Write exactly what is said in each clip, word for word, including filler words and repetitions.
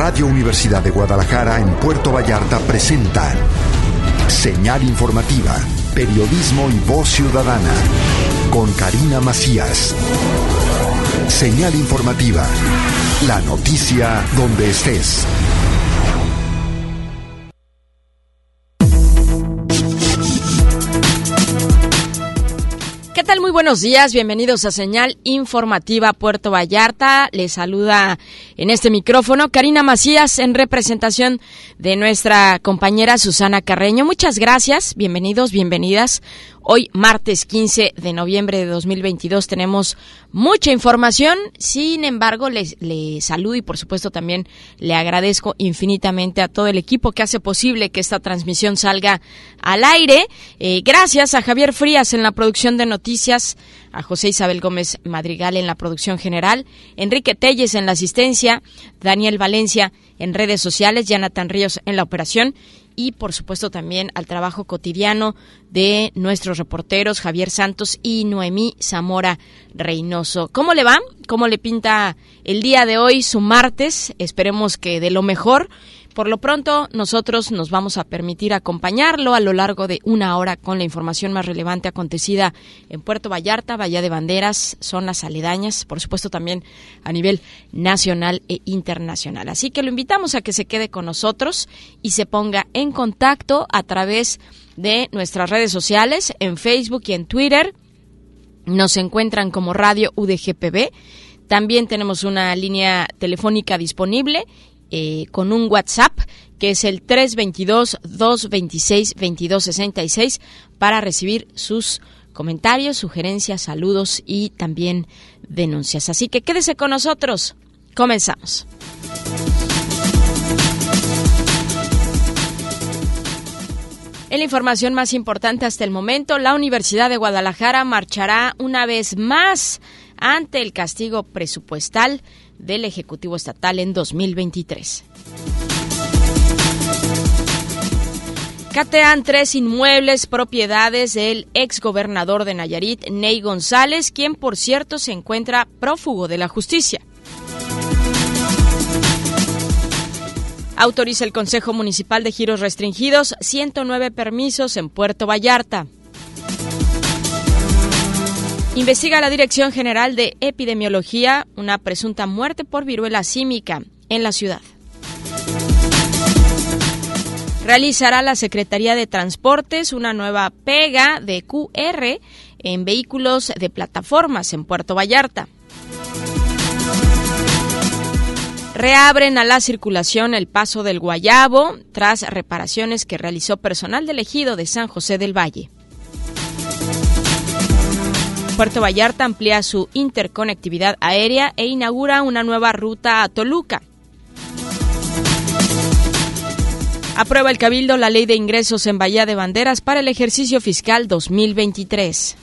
Radio Universidad de Guadalajara en Puerto Vallarta presentan Señal Informativa, periodismo y voz ciudadana, con Karina Macías. Señal Informativa, la noticia donde estés. ¿Qué tal? Muy buenos días, bienvenidos a Señal Informativa Puerto Vallarta. Les saluda en este micrófono Karina Macías en representación de nuestra compañera Susana Carreño. Muchas gracias, bienvenidos, bienvenidas. Hoy, martes quince de noviembre de dos mil veintidós, tenemos mucha información. Sin embargo, les, les saludo y por supuesto también le agradezco infinitamente a todo el equipo que hace posible que esta transmisión salga al aire. Eh, gracias a Javier Frías en la producción de noticias, a José Isabel Gómez Madrigal en la producción general, Enrique Telles en la asistencia, Daniel Valencia en redes sociales, Jonathan Ríos en la operación. Y, por supuesto, también al trabajo cotidiano de nuestros reporteros Javier Santos y Noemí Zamora Reynoso. ¿Cómo le va? ¿Cómo le pinta el día de hoy, su martes? Esperemos que de lo mejor. Por lo pronto, nosotros nos vamos a permitir acompañarlo a lo largo de una hora con la información más relevante acontecida en Puerto Vallarta, Bahía de Banderas, zonas aledañas, por supuesto también a nivel nacional e internacional. Así que lo invitamos a que se quede con nosotros y se ponga en contacto a través de nuestras redes sociales, en Facebook y en Twitter. Nos encuentran como Radio U D G P B. También tenemos una línea telefónica disponible Eh, con un WhatsApp que es el tres dos dos, dos seis, dos dos seis seis para recibir sus comentarios, sugerencias, saludos y también denuncias. Así que quédese con nosotros. Comenzamos. En la información más importante hasta el momento, la Universidad de Guadalajara marchará una vez más ante el castigo presupuestal del Ejecutivo Estatal en dos mil veintitrés. Catean tres inmuebles propiedades del exgobernador de Nayarit, Ney González, quien por cierto se encuentra prófugo de la justicia. Autoriza el Consejo Municipal de Giros Restringidos ciento nueve permisos en Puerto Vallarta. Investiga la Dirección General de Epidemiología una presunta muerte por viruela símica en la ciudad. Realizará la Secretaría de Transportes una nueva pega de Q R en vehículos de plataformas en Puerto Vallarta. Reabren a la circulación el Paso del Guayabo tras reparaciones que realizó personal del Ejido de San José del Valle. Puerto Vallarta amplía su interconectividad aérea e inaugura una nueva ruta a Toluca. Aprueba el Cabildo la Ley de Ingresos en Bahía de Banderas para el ejercicio fiscal dos mil veintitrés.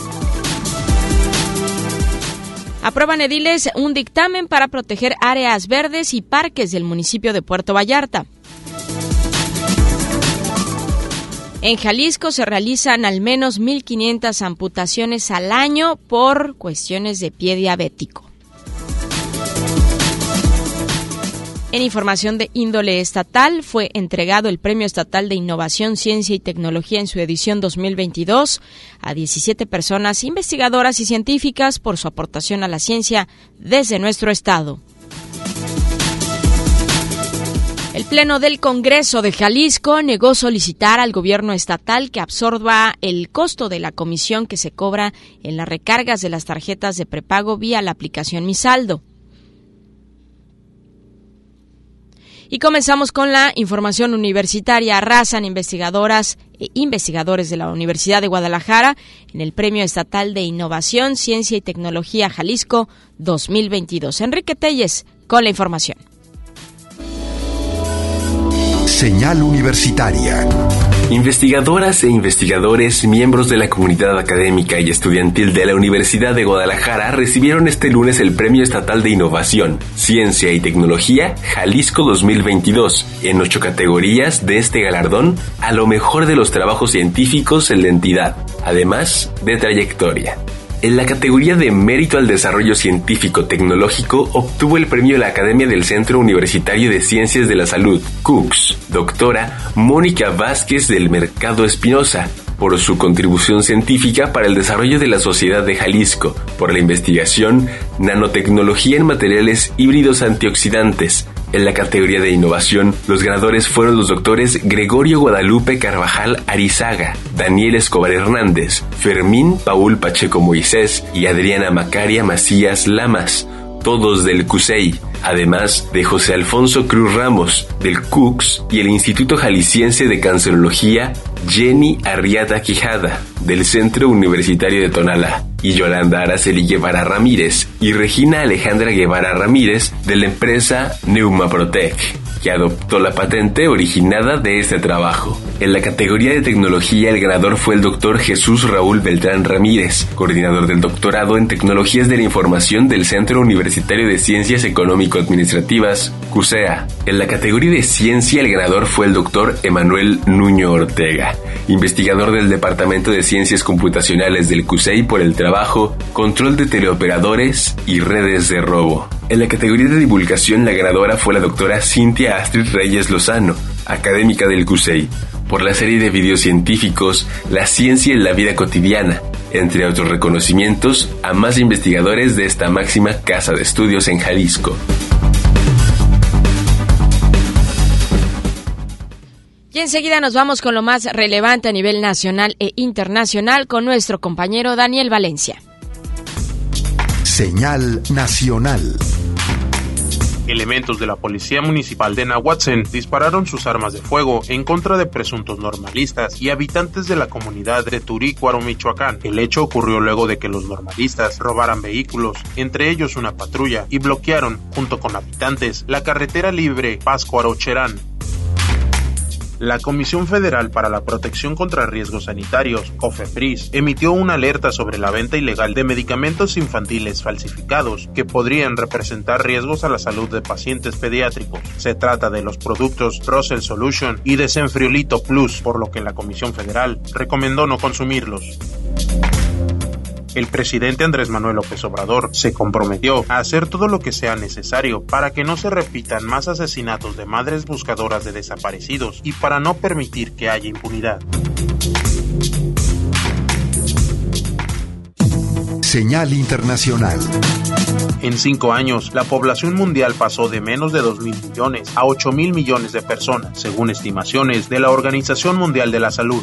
Aprueban ediles un dictamen para proteger áreas verdes y parques del municipio de Puerto Vallarta. En Jalisco se realizan al menos mil quinientas amputaciones al año por cuestiones de pie diabético. En información de índole estatal, fue entregado el Premio Estatal de Innovación, Ciencia y Tecnología en su edición dos mil veintidós a diecisiete personas investigadoras y científicas por su aportación a la ciencia desde nuestro estado. El Pleno del Congreso de Jalisco negó solicitar al gobierno estatal que absorba el costo de la comisión que se cobra en las recargas de las tarjetas de prepago vía la aplicación Mi Saldo. Y comenzamos con la información universitaria. Arrasan investigadoras e investigadores de la Universidad de Guadalajara en el Premio Estatal de Innovación, Ciencia y Tecnología Jalisco dos mil veintidós. Enrique Telles con la información. Señal Universitaria. Investigadoras e investigadores, miembros de la comunidad académica y estudiantil de la Universidad de Guadalajara recibieron este lunes el Premio Estatal de Innovación, Ciencia y Tecnología Jalisco dos mil veintidós, en ocho categorías de este galardón a lo mejor de los trabajos científicos en la entidad, además de trayectoria. En la categoría de Mérito al Desarrollo Científico-Tecnológico obtuvo el premio la Academia del Centro Universitario de Ciencias de la Salud, C U C S, doctora Mónica Vázquez del Mercado Espinosa, por su contribución científica para el desarrollo de la sociedad de Jalisco, por la investigación Nanotecnología en materiales híbridos antioxidantes. En la categoría de innovación, los ganadores fueron los doctores Gregorio Guadalupe Carvajal Arizaga, Daniel Escobar Hernández, Fermín Paul Pacheco Moisés y Adriana Macaria Macías Lamas, todos del C U S E I, además de José Alfonso Cruz Ramos, del C U C S, y el Instituto Jalisciense de Cancerología Jenny Arriata Quijada, del Centro Universitario de Tonalá, y Yolanda Araceli Guevara Ramírez y Regina Alejandra Guevara Ramírez, de la empresa Neumaprotec, que adoptó la patente originada de este trabajo. En la categoría de tecnología, el ganador fue el doctor Jesús Raúl Beltrán Ramírez, coordinador del doctorado en Tecnologías de la Información del Centro Universitario de Ciencias Económico-Administrativas, C U S E A. En la categoría de ciencia, el ganador fue el doctor Emanuel Nuño Ortega, investigador del Departamento de Ciencias Computacionales del C U S E I por el trabajo Control de Teleoperadores y Redes de Robo. En la categoría de divulgación, la ganadora fue la doctora Cintia Astrid Reyes Lozano, académica del C U S E I, por la serie de videos científicos La ciencia en la vida cotidiana, entre otros reconocimientos a más investigadores de esta máxima casa de estudios en Jalisco. Y enseguida nos vamos con lo más relevante a nivel nacional e internacional con nuestro compañero Daniel Valencia. Señal nacional. Elementos de la Policía Municipal de Nahuatzin dispararon sus armas de fuego en contra de presuntos normalistas y habitantes de la comunidad de Turícuaro, Michoacán. El hecho ocurrió luego de que los normalistas robaran vehículos, entre ellos una patrulla, y bloquearon, junto con habitantes, la carretera libre Pátzcuaro-Cherán. La Comisión Federal para la Protección contra Riesgos Sanitarios, COFEPRIS, emitió una alerta sobre la venta ilegal de medicamentos infantiles falsificados que podrían representar riesgos a la salud de pacientes pediátricos. Se trata de los productos Rosel Solution y Desenfriolito Plus, por lo que la Comisión Federal recomendó no consumirlos. El presidente Andrés Manuel López Obrador se comprometió a hacer todo lo que sea necesario para que no se repitan más asesinatos de madres buscadoras de desaparecidos y para no permitir que haya impunidad. Señal internacional. En cinco años, la población mundial pasó de menos de dos mil millones a ocho mil millones de personas, según estimaciones de la Organización Mundial de la Salud.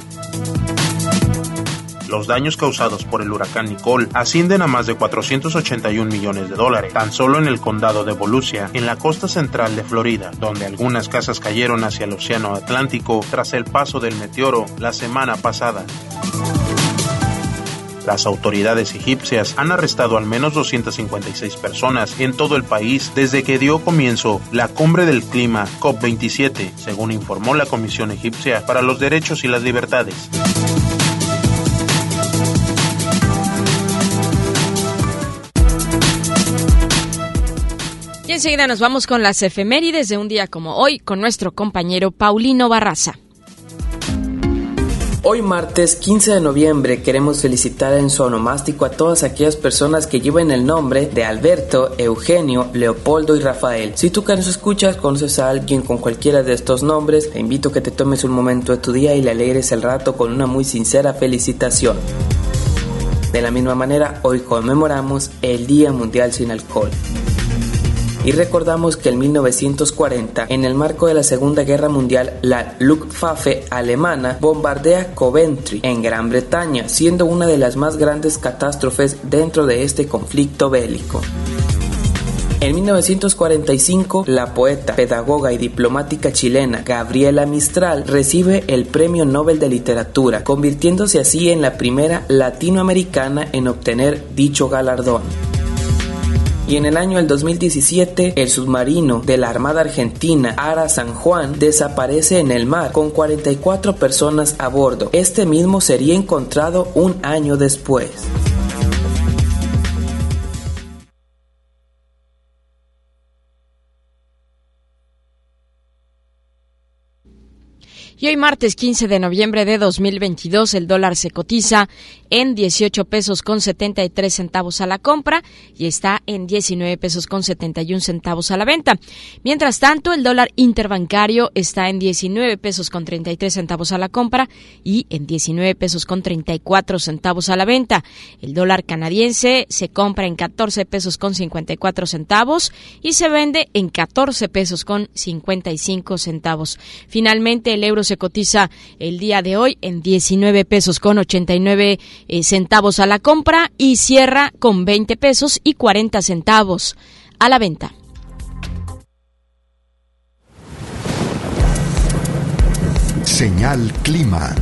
Los daños causados por el huracán Nicole ascienden a más de cuatrocientos ochenta y un millones de dólares, tan solo en el condado de Volusia, en la costa central de Florida, donde algunas casas cayeron hacia el océano Atlántico tras el paso del meteoro la semana pasada. Las autoridades egipcias han arrestado al menos doscientas cincuenta y seis personas en todo el país desde que dio comienzo la cumbre del clima COP veintisiete, según informó la Comisión Egipcia para los Derechos y las Libertades. Y enseguida nos vamos con las efemérides de un día como hoy con nuestro compañero Paulino Barraza. Hoy martes quince de noviembre queremos felicitar en su onomástico a todas aquellas personas que lleven el nombre de Alberto, Eugenio, Leopoldo y Rafael. Si tú que nos escuchas conoces a alguien con cualquiera de estos nombres, te invito a que te tomes un momento de tu día y le alegres el rato con una muy sincera felicitación. De la misma manera, hoy conmemoramos el Día Mundial Sin Alcohol. Y recordamos que en mil novecientos cuarenta, en el marco de la Segunda Guerra Mundial, la Luftwaffe alemana bombardea Coventry, en Gran Bretaña, siendo una de las más grandes catástrofes dentro de este conflicto bélico. En mil novecientos cuarenta y cinco, la poeta, pedagoga y diplomática chilena Gabriela Mistral recibe el Premio Nobel de Literatura, convirtiéndose así en la primera latinoamericana en obtener dicho galardón. Y en el año del dos mil diecisiete, el submarino de la Armada Argentina Ara San Juan desaparece en el mar con cuarenta y cuatro personas a bordo. Este mismo sería encontrado un año después. Y hoy martes quince de noviembre de dos mil veintidós, el dólar se cotiza en dieciocho pesos con setenta y tres centavos a la compra y está en diecinueve pesos con setenta y un centavos a la venta. Mientras tanto, el dólar interbancario está en diecinueve pesos con treinta y tres centavos a la compra y en diecinueve pesos con treinta y cuatro centavos a la venta. El dólar canadiense se compra en catorce pesos con cincuenta y cuatro centavos y se vende en catorce pesos con cincuenta y cinco centavos. Finalmente, el euro se cotiza el día de hoy en diecinueve pesos con ochenta y nueve eh, centavos a la compra y cierra con veinte pesos y cuarenta centavos a la venta. Señal Clima.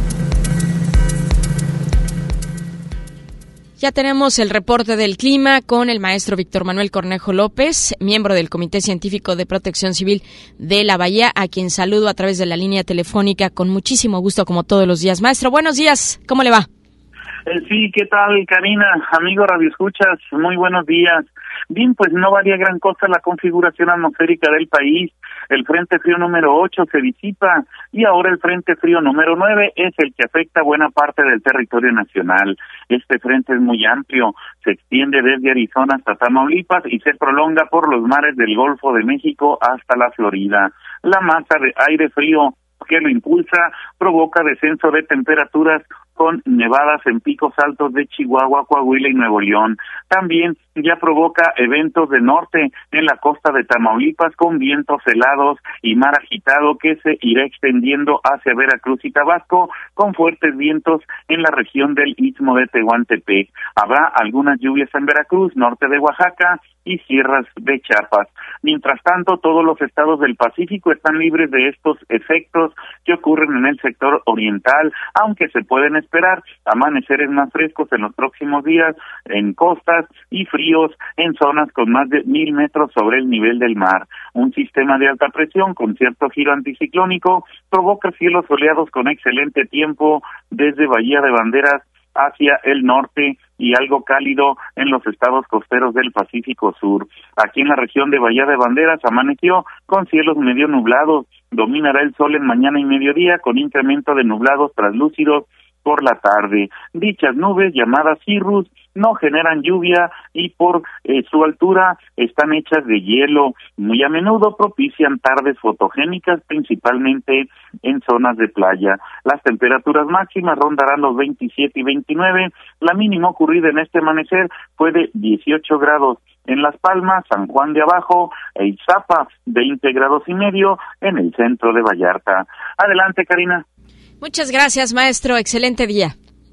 Ya tenemos el reporte del clima con el maestro Víctor Manuel Cornejo López, miembro del Comité Científico de Protección Civil de la Bahía, a quien saludo a través de la línea telefónica con muchísimo gusto, como todos los días. Maestro, buenos días, ¿cómo le va? Eh, sí, ¿qué tal, Karina? Amigo Radio Escuchas, muy buenos días. Bien, pues no varía gran cosa la configuración atmosférica del país. El Frente Frío número ocho se disipa y ahora el Frente Frío número nueve es el que afecta buena parte del territorio nacional. Este frente es muy amplio, se extiende desde Arizona hasta Tamaulipas y se prolonga por los mares del Golfo de México hasta la Florida. La masa de aire frío que lo impulsa provoca descenso de temperaturas con nevadas en picos altos de Chihuahua, Coahuila y Nuevo León. También ya provoca eventos de norte en la costa de Tamaulipas con vientos helados y mar agitado que se irá extendiendo hacia Veracruz y Tabasco con fuertes vientos en la región del Istmo de Tehuantepec. Habrá algunas lluvias en Veracruz, norte de Oaxaca y sierras de Chiapas. Mientras tanto, todos los estados del Pacífico están libres de estos efectos que ocurren en el sector oriental, aunque se pueden esperar amaneceres más frescos en los próximos días en costas y fríos en zonas con más de mil metros sobre el nivel del mar. Un sistema de alta presión con cierto giro anticiclónico provoca cielos soleados con excelente tiempo desde Bahía de Banderas hacia el norte y algo cálido en los estados costeros del Pacífico Sur. Aquí en la región de Bahía de Banderas amaneció con cielos medio nublados. Dominará el sol en mañana y mediodía con incremento de nublados translúcidos por la tarde. Dichas nubes, llamadas cirrus, no generan lluvia y por eh, su altura están hechas de hielo. Muy a menudo propician tardes fotogénicas, principalmente en zonas de playa. Las temperaturas máximas rondarán los veintisiete y veintinueve. La mínima ocurrida en este amanecer fue de dieciocho grados en Las Palmas, San Juan de Abajo e Ixtapa, veinte grados y medio en el centro de Vallarta. Adelante, Karina. Muchas gracias, maestro. Excelente día.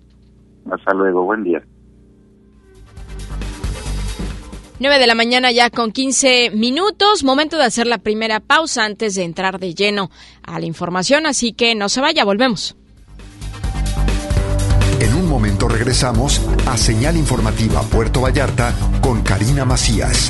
Hasta luego. Buen día. nueve de la mañana ya con quince minutos. Momento de hacer la primera pausa antes de entrar de lleno a la información, así que no se vaya, volvemos. En un momento regresamos a Señal Informativa Puerto Vallarta con Karina Macías.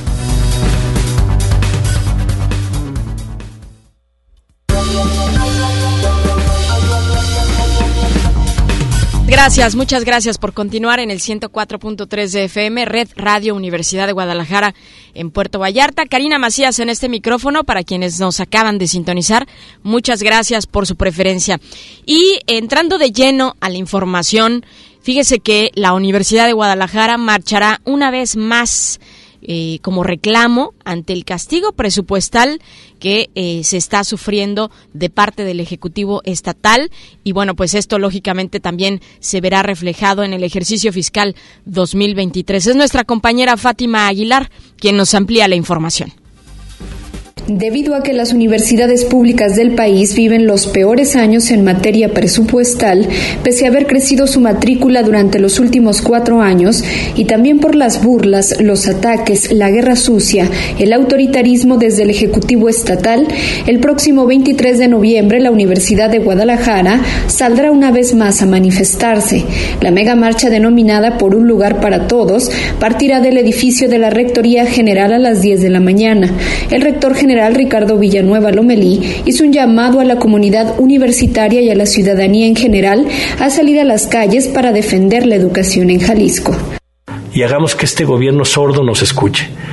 Gracias, muchas gracias por continuar en el ciento cuatro punto tres de F M, Red Radio Universidad de Guadalajara en Puerto Vallarta. Karina Macías en este micrófono para quienes nos acaban de sintonizar. Muchas gracias por su preferencia. Y entrando de lleno a la información, fíjese que la Universidad de Guadalajara marchará una vez más Eh, como reclamo ante el castigo presupuestal que eh, se está sufriendo de parte del Ejecutivo Estatal y bueno, pues esto lógicamente también se verá reflejado en el ejercicio fiscal dos mil veintitrés. Es nuestra compañera Fátima Aguilar quien nos amplía la información. Debido a que las universidades públicas del país viven los peores años en materia presupuestal, pese a haber crecido su matrícula durante los últimos cuatro años, y también por las burlas, los ataques, la guerra sucia, el autoritarismo desde el Ejecutivo Estatal, el próximo veintitrés de noviembre la Universidad de Guadalajara saldrá una vez más a manifestarse. La mega marcha denominada Por un lugar para todos partirá del edificio de la Rectoría General a las diez de la mañana. El rector general Ricardo Villanueva Lomelí hizo un llamado a la comunidad universitaria y a la ciudadanía en general a salir a las calles para defender la educación en Jalisco. Y hagamos que este gobierno sordo nos escuche.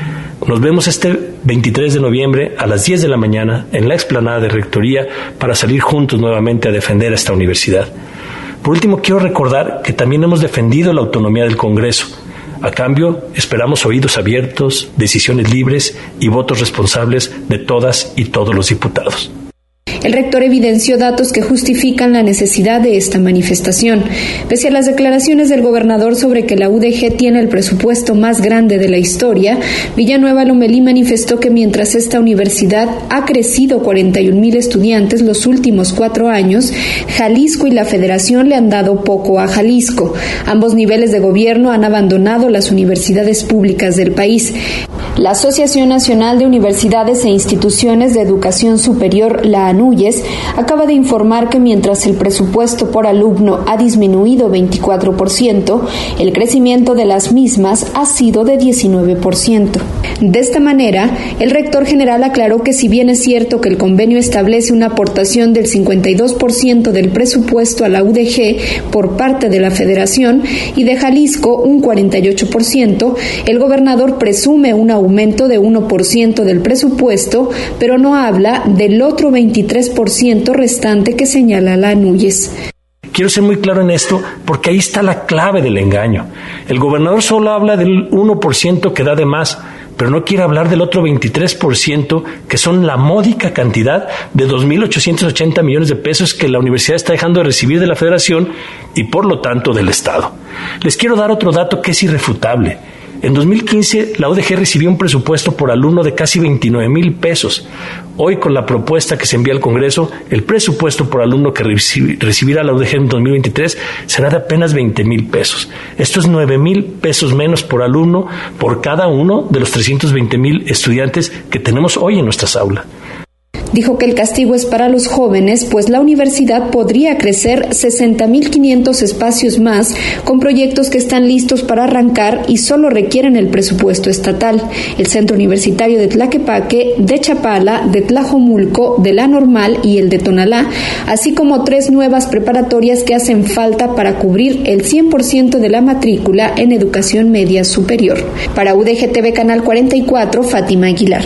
Nos vemos este veintitrés de noviembre a las diez de la mañana en la explanada de Rectoría para salir juntos nuevamente a defender a esta universidad. Por último, quiero recordar que también hemos defendido la autonomía del Congreso. A cambio, esperamos oídos abiertos, decisiones libres y votos responsables de todas y todos los diputados. El rector evidenció datos que justifican la necesidad de esta manifestación. Pese a las declaraciones del gobernador sobre que la U D G tiene el presupuesto más grande de la historia, Villanueva Lomelí manifestó que mientras esta universidad ha crecido cuarenta y un mil estudiantes los últimos cuatro años, Jalisco y la Federación le han dado poco a Jalisco. Ambos niveles de gobierno han abandonado las universidades públicas del país. La Asociación Nacional de Universidades e Instituciones de Educación Superior, la ANUYES, acaba de informar que mientras el presupuesto por alumno ha disminuido veinticuatro por ciento, el crecimiento de las mismas ha sido de diecinueve por ciento. De esta manera, el rector general aclaró que si bien es cierto que el convenio establece una aportación del cincuenta y dos por ciento del presupuesto a la U D G por parte de la Federación y de Jalisco un cuarenta y ocho por ciento, el gobernador presume una aumento de uno por ciento del presupuesto, pero no habla del otro veintitrés por ciento restante que señala la ANUYES. Quiero ser muy claro en esto porque ahí está la clave del engaño. El gobernador solo habla del uno por ciento que da de más, pero no quiere hablar del otro veintitrés por ciento que son la módica cantidad de dos mil ochocientos ochenta millones de pesos que la universidad está dejando de recibir de la Federación y por lo tanto del Estado. Les quiero dar otro dato que es irrefutable. En dos mil quince, la U D G recibió un presupuesto por alumno de casi veintinueve mil pesos. Hoy, con la propuesta que se envía al Congreso, el presupuesto por alumno que recibirá la U D G en dos mil veintitrés será de apenas veinte mil pesos. Esto es nueve mil pesos menos por alumno por cada uno de los trescientos veinte mil estudiantes que tenemos hoy en nuestras aulas. Dijo que el castigo es para los jóvenes, pues la universidad podría crecer sesenta mil quinientos espacios más con proyectos que están listos para arrancar y solo requieren el presupuesto estatal. El Centro Universitario de Tlaquepaque, de Chapala, de Tlajomulco, de La Normal y el de Tonalá, así como tres nuevas preparatorias que hacen falta para cubrir el cien por ciento de la matrícula en educación media superior. Para U D G T V Canal cuarenta y cuatro, Fátima Aguilar.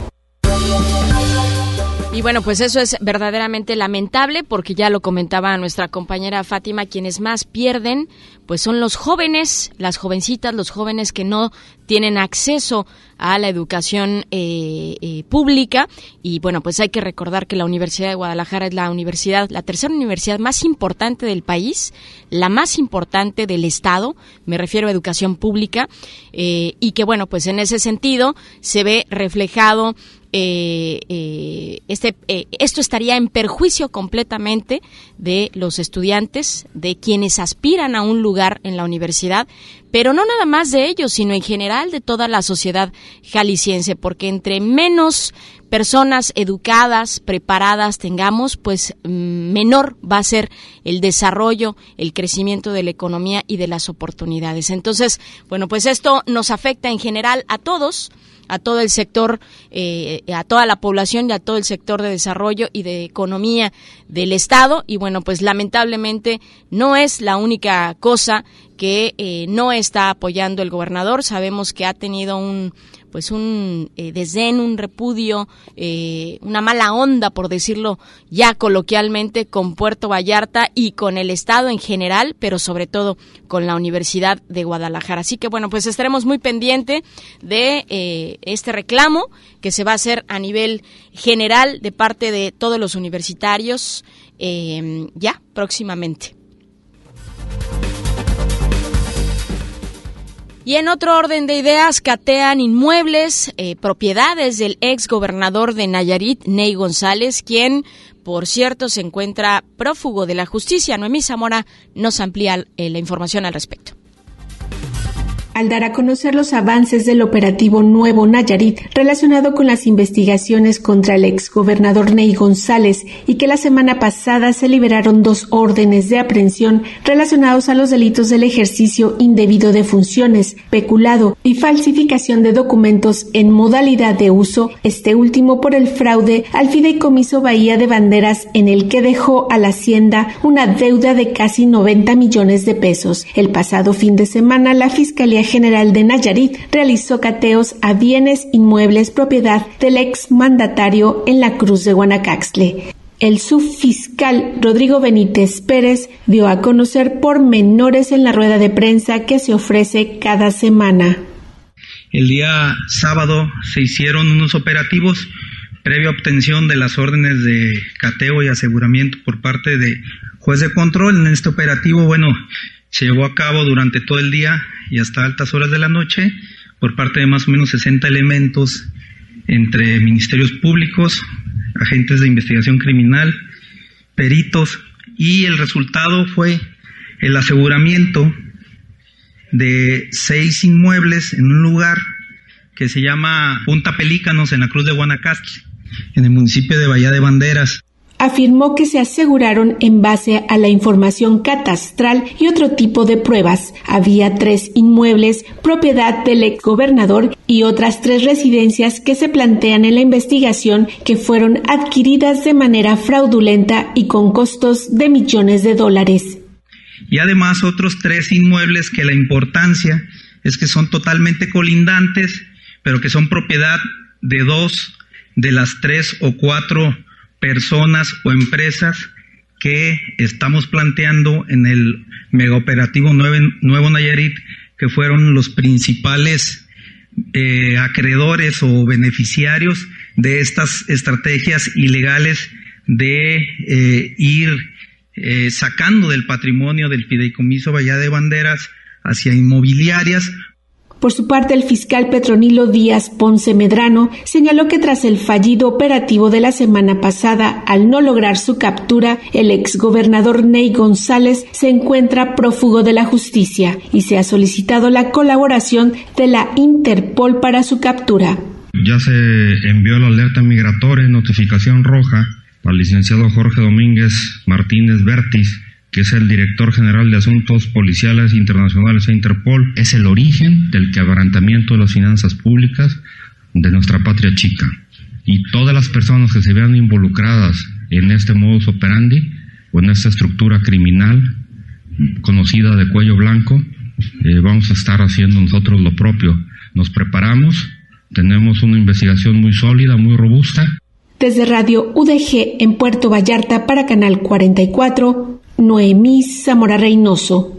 Y bueno, pues eso es verdaderamente lamentable porque ya lo comentaba nuestra compañera Fátima, quienes más pierden pues son los jóvenes, las jovencitas, los jóvenes que no tienen acceso a la educación eh, eh, pública. Y bueno, pues hay que recordar que la Universidad de Guadalajara es la universidad, la tercera universidad más importante del país, la más importante del Estado, me refiero a educación pública, eh, y que bueno, pues en ese sentido se ve reflejado Eh, eh, este, eh, esto estaría en perjuicio completamente de los estudiantes, de quienes aspiran a un lugar en la universidad, pero no nada más de ellos, sino en general de toda la sociedad jalisciense, porque entre menos personas educadas, preparadas tengamos, pues menor va a ser el desarrollo, el crecimiento de la economía y de las oportunidades. Entonces, bueno, pues esto nos afecta en general a todos, a todo el sector, eh, a toda la población y a todo el sector de desarrollo y de economía del Estado. Y bueno, pues lamentablemente no es la única cosa que eh, no está apoyando el gobernador. Sabemos que ha tenido un pues un eh, desdén, un repudio, eh, una mala onda, por decirlo ya coloquialmente, con Puerto Vallarta y con el Estado en general, pero sobre todo con la Universidad de Guadalajara. Así que bueno, pues estaremos muy pendientes de eh, este reclamo que se va a hacer a nivel general de parte de todos los universitarios eh, ya próximamente. Y en otro orden de ideas, catean inmuebles, eh, propiedades del ex gobernador de Nayarit, Ney González, quien, por cierto, se encuentra prófugo de la justicia. Noemí Zamora nos amplía eh, la información al respecto. Al dar a conocer los avances del operativo Nuevo Nayarit relacionado con las investigaciones contra el exgobernador Ney González y que la semana pasada se liberaron dos órdenes de aprehensión relacionados a los delitos del ejercicio indebido de funciones, peculado y falsificación de documentos en modalidad de uso, este último por el fraude al Fideicomiso Bahía de Banderas, en el que dejó a la Hacienda una deuda de casi noventa millones de pesos. El pasado fin de semana, la Fiscalía General de Nayarit realizó cateos a bienes inmuebles propiedad del exmandatario en la Cruz de Guanacaxtle. El subfiscal Rodrigo Benítez Pérez dio a conocer pormenores en la rueda de prensa que se ofrece cada semana. El día sábado se hicieron unos operativos previa obtención de las órdenes de cateo y aseguramiento por parte de juez de control. En este operativo, bueno, se llevó a cabo durante todo el día y hasta altas horas de la noche por parte de más o menos sesenta elementos entre ministerios públicos, agentes de investigación criminal, peritos, y el resultado fue el aseguramiento de seis inmuebles en un lugar que se llama Punta Pelícanos en la Cruz de Guanacaste, en el municipio de Bahía de Banderas. Afirmó que se aseguraron en base a la información catastral y otro tipo de pruebas. Había tres inmuebles, propiedad del exgobernador, y otras tres residencias que se plantean en la investigación que fueron adquiridas de manera fraudulenta y con costos de millones de dólares. Y además otros tres inmuebles que la importancia es que son totalmente colindantes, pero que son propiedad de dos de las tres o cuatro personas o empresas que estamos planteando en el megaoperativo Nuevo Nayarit, que fueron los principales eh, acreedores o beneficiarios de estas estrategias ilegales de eh, ir eh, sacando del patrimonio del fideicomiso Bahía de Banderas hacia inmobiliarias. Por su parte, el fiscal Petronilo Díaz Ponce Medrano señaló que tras el fallido operativo de la semana pasada, al no lograr su captura, el exgobernador Ney González se encuentra prófugo de la justicia y se ha solicitado la colaboración de la Interpol para su captura. Ya se envió la alerta migratoria, notificación roja, al licenciado Jorge Domínguez Martínez Bertis, que es el director general de Asuntos Policiales Internacionales a Interpol. Es el origen del quebrantamiento de las finanzas públicas de nuestra patria chica. Y todas las personas que se vean involucradas en este modus operandi o en esta estructura criminal conocida de cuello blanco, eh, vamos a estar haciendo nosotros lo propio. Nos preparamos, tenemos una investigación muy sólida, muy robusta. Desde Radio U D G en Puerto Vallarta para Canal cuarenta y cuatro, Noemí Zamora Reynoso.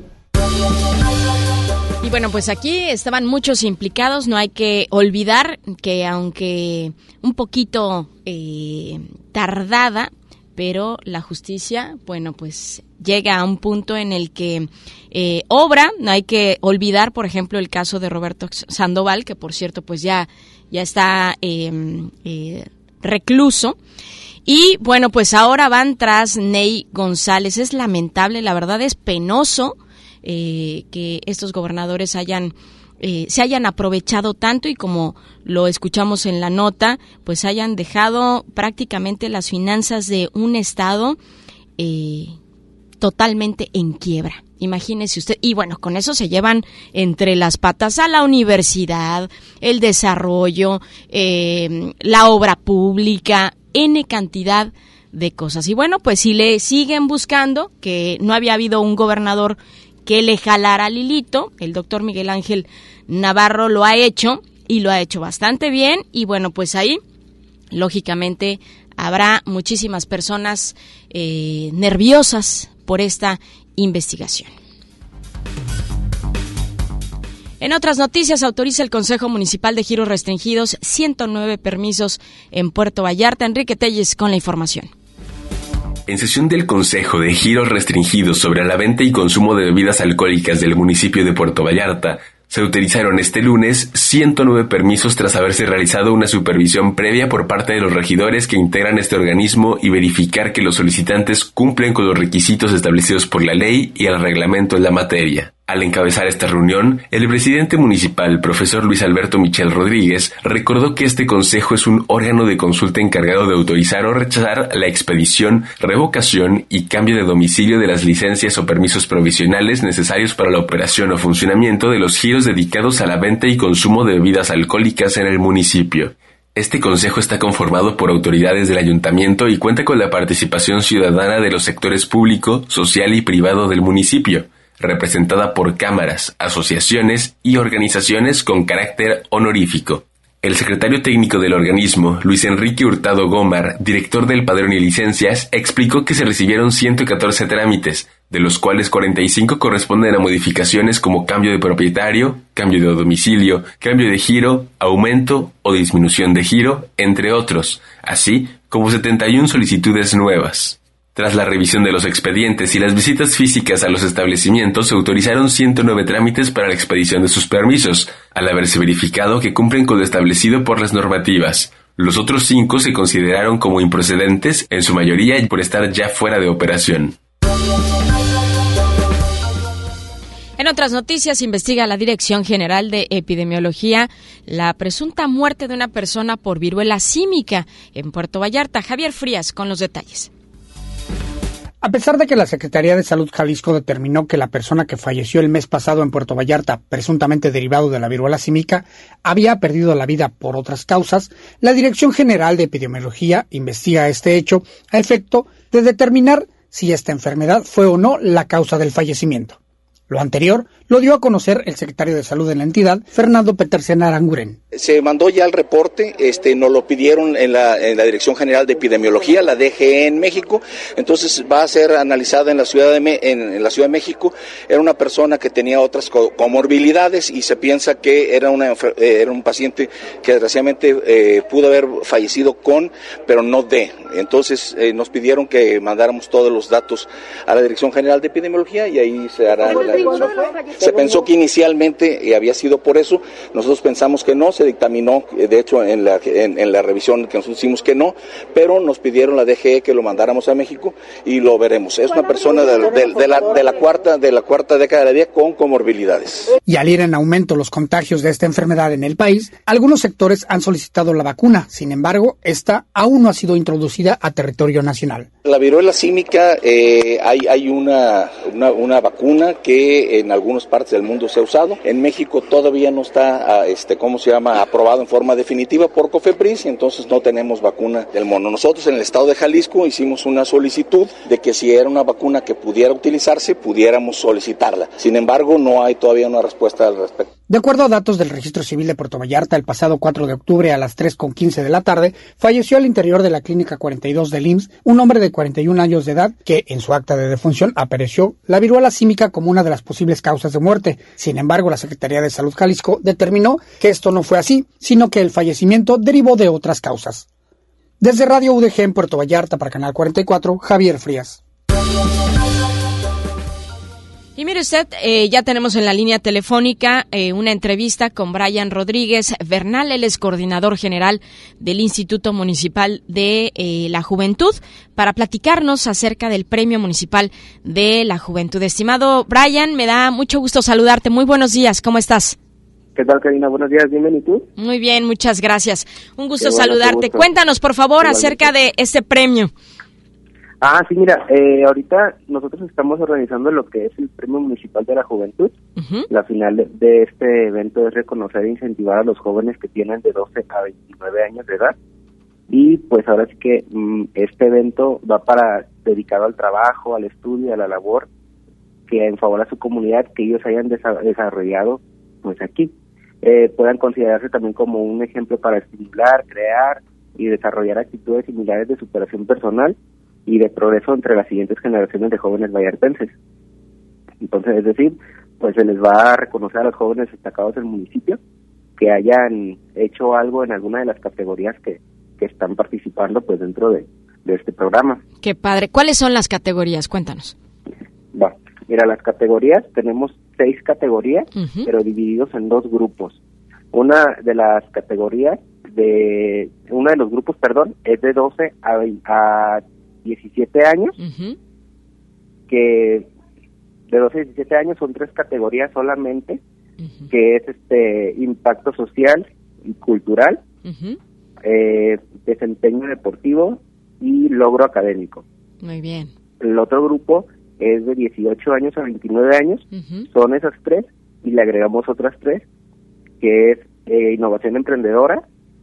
Y bueno, pues aquí estaban muchos implicados. No hay que olvidar que aunque un poquito eh, tardada, pero la justicia, bueno, pues llega a un punto en el que eh, obra. No hay que olvidar, por ejemplo, el caso de Roberto Sandoval, que por cierto, pues ya, ya está eh, eh, recluso. Y bueno, pues ahora van tras Ney González. Es lamentable, la verdad es penoso eh, que estos gobernadores hayan eh, se hayan aprovechado tanto y, como lo escuchamos en la nota, pues hayan dejado prácticamente las finanzas de un estado eh, totalmente en quiebra. Imagínese usted. Y bueno, con eso se llevan entre las patas a la universidad, el desarrollo, eh, la obra pública, N cantidad de cosas. Y bueno, pues si le siguen buscando, que no había habido un gobernador que le jalara al hilito, el doctor Miguel Ángel Navarro lo ha hecho y lo ha hecho bastante bien. Y bueno, pues ahí, lógicamente, habrá muchísimas personas eh, nerviosas por esta investigación. En otras noticias, autoriza el Consejo Municipal de Giros Restringidos ciento nueve permisos en Puerto Vallarta. Enrique Telles con la información. En sesión del Consejo de Giros Restringidos sobre la venta y consumo de bebidas alcohólicas del municipio de Puerto Vallarta, se autorizaron este lunes ciento nueve permisos tras haberse realizado una supervisión previa por parte de los regidores que integran este organismo y verificar que los solicitantes cumplen con los requisitos establecidos por la ley y el reglamento en la materia. Al encabezar esta reunión, el presidente municipal, profesor Luis Alberto Michel Rodríguez, recordó que este consejo es un órgano de consulta encargado de autorizar o rechazar la expedición, revocación y cambio de domicilio de las licencias o permisos provisionales necesarios para la operación o funcionamiento de los giros dedicados a la venta y consumo de bebidas alcohólicas en el municipio. Este consejo está conformado por autoridades del ayuntamiento y cuenta con la participación ciudadana de los sectores público, social y privado del municipio. representada por cámaras, asociaciones y organizaciones con carácter honorífico. El secretario técnico del organismo, Luis Enrique Hurtado Gómar, director del Padrón y Licencias, explicó que se recibieron ciento catorce trámites, de los cuales cuarenta y cinco corresponden a modificaciones como cambio de propietario, cambio de domicilio, cambio de giro, aumento o disminución de giro, entre otros, así como setenta y una solicitudes nuevas. Tras la revisión de los expedientes y las visitas físicas a los establecimientos, se autorizaron ciento nueve trámites para la expedición de sus permisos, al haberse verificado que cumplen con lo establecido por las normativas. Los otros cinco se consideraron como improcedentes, en su mayoría por estar ya fuera de operación. En otras noticias, investiga la Dirección General de Epidemiología la presunta muerte de una persona por viruela símica en Puerto Vallarta. Javier Frías con los detalles. A pesar de que la Secretaría de Salud Jalisco determinó que la persona que falleció el mes pasado en Puerto Vallarta, presuntamente derivado de la viruela símica, había perdido la vida por otras causas, la Dirección General de Epidemiología investiga este hecho a efecto de determinar si esta enfermedad fue o no la causa del fallecimiento. Lo anterior lo dio a conocer el secretario de Salud de la entidad, Fernando Petersen Aranguren. Se mandó ya el reporte, este, nos lo pidieron en la, en la Dirección General de Epidemiología, la D G E en México, entonces va a ser analizada en la Ciudad de, Me- en, en la Ciudad de México. Era una persona que tenía otras co- comorbilidades y se piensa que era, una, eh, era un paciente que desgraciadamente eh, pudo haber fallecido con, pero no de. Entonces eh, nos pidieron que mandáramos todos los datos a la Dirección General de Epidemiología y ahí se hará la... Se pensó que inicialmente eh, había sido por eso, nosotros pensamos que no, se dictaminó, eh, de hecho en la, en, en la revisión que nosotros hicimos que no, pero nos pidieron la D G E que lo mandáramos a México y lo veremos. Es una persona de, de, de, la, de, la cuarta, de la cuarta década de la vida con comorbilidades. Y al ir en aumento los contagios de esta enfermedad en el país, algunos sectores han solicitado la vacuna, sin embargo, esta aún no ha sido introducida a territorio nacional. La viruela símica, eh, hay, hay una, una, una vacuna que en algunas partes del mundo se ha usado. En México todavía no está, este, ¿cómo se llama?, aprobado en forma definitiva por COFEPRIS, y entonces no tenemos vacuna del mono. Nosotros en el estado de Jalisco hicimos una solicitud de que si era una vacuna que pudiera utilizarse, pudiéramos solicitarla. Sin embargo, no hay todavía una respuesta al respecto. De acuerdo a datos del Registro Civil de Puerto Vallarta, el pasado cuatro de octubre a las tres con quince de la tarde, falleció al interior de la Clínica cuarenta y dos del I M S S un hombre de cuarenta y un años de edad que, en su acta de defunción, apareció la viruela símica como una de las posibles causas de muerte. Sin embargo, la Secretaría de Salud Jalisco determinó que esto no fue así, sino que el fallecimiento derivó de otras causas. Desde Radio U D G en Puerto Vallarta para Canal cuarenta y cuatro, Javier Frías. Y mire usted, eh, ya tenemos en la línea telefónica eh, una entrevista con Brian Rodríguez Bernal, él es coordinador general del Instituto Municipal de eh, la Juventud, para platicarnos acerca del Premio Municipal de la Juventud. Estimado Brian, me da mucho gusto saludarte. Muy buenos días, ¿cómo estás? ¿Qué tal, Karina? Buenos días, bien, ¿y tú? Muy bien, muchas gracias. Un gusto bueno, saludarte. Cuéntanos, por favor, Igualmente. acerca de este premio. Ah, sí, mira, eh, ahorita nosotros estamos organizando lo que es el Premio Municipal de la Juventud. Uh-huh. La final de, de este evento es reconocer e incentivar a los jóvenes que tienen de doce a veintinueve años de edad. Y pues ahora sí que mm, este evento va para dedicado al trabajo, al estudio, a la labor, que en favor a su comunidad, que ellos hayan desa- desarrollado pues aquí. Eh, puedan considerarse también como un ejemplo para estimular, crear y desarrollar actitudes similares de superación personal y de progreso entre las siguientes generaciones de jóvenes vallartenses. Entonces, es decir, pues se les va a reconocer a los jóvenes destacados del municipio que hayan hecho algo en alguna de las categorías que, que están participando pues dentro de, de este programa. Qué padre. ¿Cuáles son las categorías? Cuéntanos. Va. Mira, las categorías, tenemos seis categorías, uh-huh. pero divididos en dos grupos. Una de las categorías, de uno de los grupos, perdón, es de doce a diecisiete años, uh-huh. que de doce a diecisiete años son tres categorías solamente, uh-huh. que es este impacto social y cultural, uh-huh. eh, desempeño deportivo y logro académico. Muy bien. El otro grupo es de dieciocho años a veintinueve años, uh-huh. son esas tres, y le agregamos otras tres, que es eh, innovación emprendedora,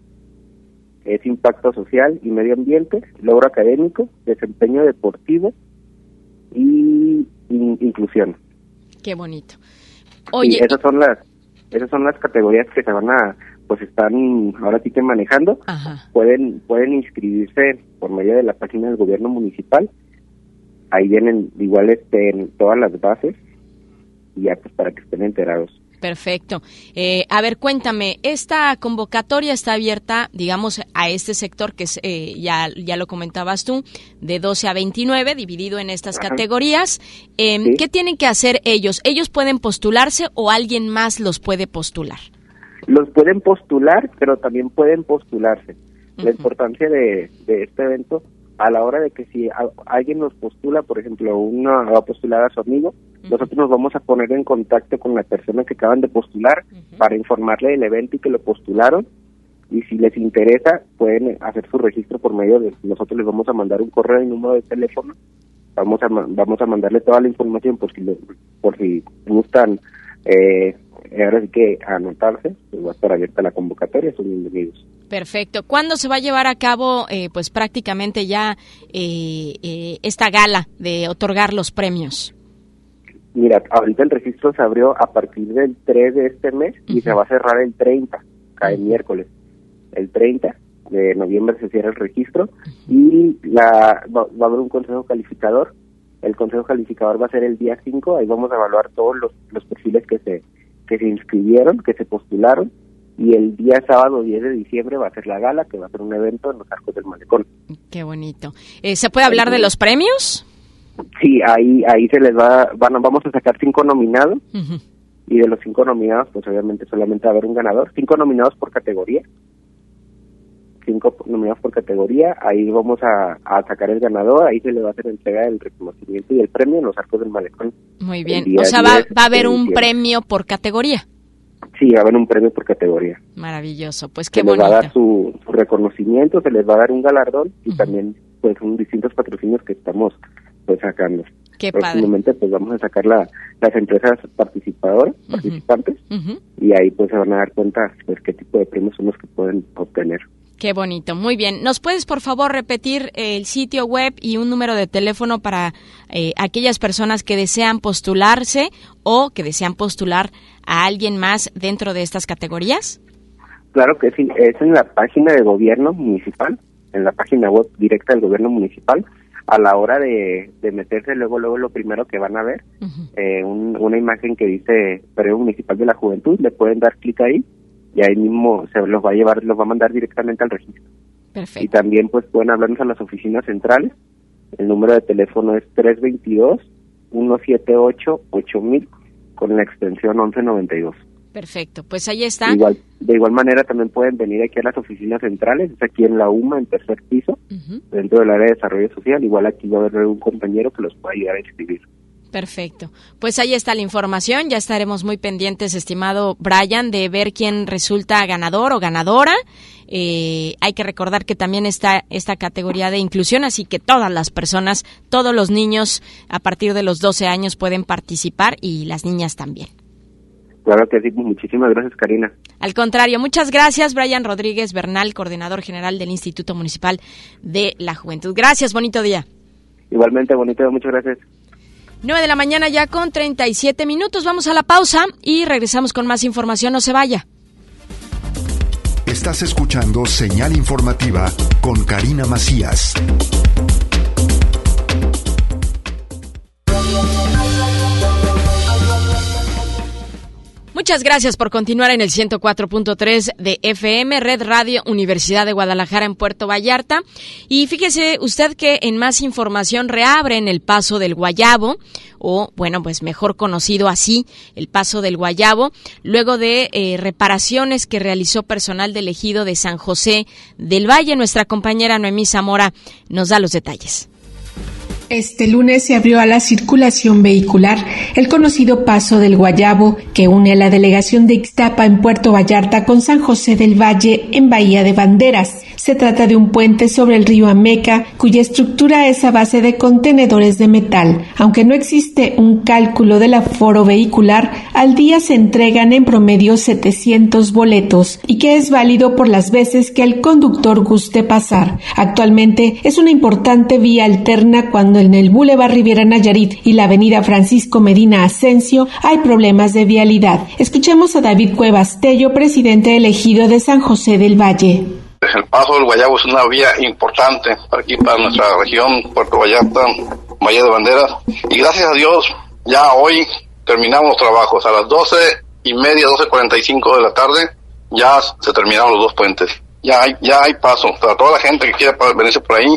es impacto social y medio ambiente, logro académico, desempeño deportivo y in- inclusión. Qué bonito. Oye, sí, esas son las esas son las categorías que se van a, pues están ahora sí que manejando. Ajá. Pueden pueden inscribirse por medio de la página del gobierno municipal. Ahí vienen igual este, en todas las bases y ya pues para que estén enterados. Perfecto. Eh, a ver, cuéntame, esta convocatoria está abierta, digamos, a este sector que es, eh, ya ya lo comentabas tú, de doce a veintinueve, dividido en estas Ajá. categorías. Eh, ¿Sí? ¿Qué tienen que hacer ellos? ¿Ellos pueden postularse o alguien más los puede postular? Los pueden postular, pero también pueden postularse. Uh-huh. La importancia de, de este evento, a la hora de que si a, alguien nos postula, por ejemplo, uno va a postular a su amigo, uh-huh. nosotros nos vamos a poner en contacto con la persona que acaban de postular uh-huh. para informarle del evento y que lo postularon, y si les interesa pueden hacer su registro por medio de, nosotros les vamos a mandar un correo y número de teléfono, vamos a vamos a mandarle toda la información por si lo, por si gustan eh, ahora sí que anotarse, pues va a estar abierta la convocatoria, son bienvenidos. Perfecto. ¿Cuándo se va a llevar a cabo, eh, pues prácticamente ya eh, eh, esta gala de otorgar los premios? Mira, ahorita el registro se abrió a partir del tres de este mes y uh-huh. se va a cerrar el treinta, cae uh-huh. miércoles. El treinta de noviembre se cierra el registro uh-huh. y la va, va a haber un consejo calificador. El consejo calificador va a ser el día cinco, ahí vamos a evaluar todos los, los perfiles que se que se inscribieron, que se postularon, y el día sábado diez de diciembre va a ser la gala, que va a ser un evento en los Arcos del Malecón. Qué bonito. Eh, ¿Se puede hablar de los premios? Sí, ahí ahí se les va, van, vamos a sacar cinco nominados, uh-huh. y de los cinco nominados, pues obviamente solamente va a haber un ganador, cinco nominados por categoría, cinco nominados por categoría, ahí vamos a, a sacar el ganador, ahí se le va a hacer entrega del reconocimiento y el premio en los Arcos del Malecón. Muy bien, o sea, va, va a haber un premio por categoría. Sí, va a haber un premio por categoría. Maravilloso, pues qué se bonito. Se les va a dar su, su reconocimiento, se les va a dar un galardón y uh-huh. también pues un distintos patrocinios que estamos pues sacando. Qué Próximamente padre. Pues vamos a sacar la, las empresas participadoras, uh-huh. participantes, uh-huh. y ahí pues se van a dar cuenta pues qué tipo de premios son los que pueden obtener. Qué bonito, muy bien. ¿Nos puedes, por favor, repetir el sitio web y un número de teléfono para eh, aquellas personas que desean postularse o que desean postular a alguien más dentro de estas categorías? Claro que sí, es en la página de gobierno municipal, en la página web directa del gobierno municipal. A la hora de, de meterse, luego luego lo primero que van a ver, uh-huh. eh, un, una imagen que dice Premio Municipal de la Juventud, le pueden dar clic ahí, y ahí mismo se los va a llevar, los va a mandar directamente al registro. Perfecto. Y también pues pueden hablarnos a las oficinas centrales. El número de teléfono es tres dos dos, uno siete ocho, ocho mil con la extensión once noventa y dos. Perfecto, pues ahí está. Igual, de igual manera también pueden venir aquí a las oficinas centrales, es aquí en la U M A, en tercer piso, uh-huh. dentro del área de desarrollo social. Igual aquí va a haber un compañero que los pueda ayudar a inscribir. Perfecto. Pues ahí está la información. Ya estaremos muy pendientes, estimado Brian, de ver quién resulta ganador o ganadora. Eh, hay que recordar que también está esta categoría de inclusión, así que todas las personas, todos los niños a partir de los doce años pueden participar y las niñas también. Claro que sí, muchísimas gracias, Karina. Al contrario, muchas gracias, Brian Rodríguez Bernal, coordinador general del Instituto Municipal de la Juventud. Gracias, bonito día. Igualmente, bonito día, muchas gracias. nueve de la mañana ya con treinta y siete minutos. Vamos a la pausa y regresamos con más información. No se vaya. Estás escuchando Señal Informativa con Karina Macías. Muchas gracias por continuar en el ciento cuatro punto tres de F M, Red Radio Universidad de Guadalajara en Puerto Vallarta. Y fíjese usted que en más información reabren el Paso del Guayabo, o bueno, pues mejor conocido así, el Paso del Guayabo, luego de eh, reparaciones que realizó personal del ejido de San José del Valle. Nuestra compañera Noemí Zamora nos da los detalles. Este lunes se abrió a la circulación vehicular el conocido Paso del Guayabo, que une a la delegación de Ixtapa en Puerto Vallarta con San José del Valle en Bahía de Banderas. Se trata de un puente sobre el río Ameca, cuya estructura es a base de contenedores de metal. Aunque no existe un cálculo del aforo vehicular, al día se entregan en promedio setecientos boletos y que es válido por las veces que el conductor guste pasar. Actualmente es una importante vía alterna cuando en el Boulevard Riviera Nayarit y la avenida Francisco Medina Asensio hay problemas de vialidad. Escuchemos a David Cuevas Tello, presidente elegido de San José del Valle. El paso del Guayabo es una vía importante aquí para nuestra región, Puerto Vallarta, Valle de Banderas, y gracias a Dios ya hoy terminamos los trabajos. A las doce y media, doce cuarenta y cinco de la tarde, ya se terminaron los dos puentes. Ya hay, ya hay paso. Para toda la gente que quiera venirse por ahí,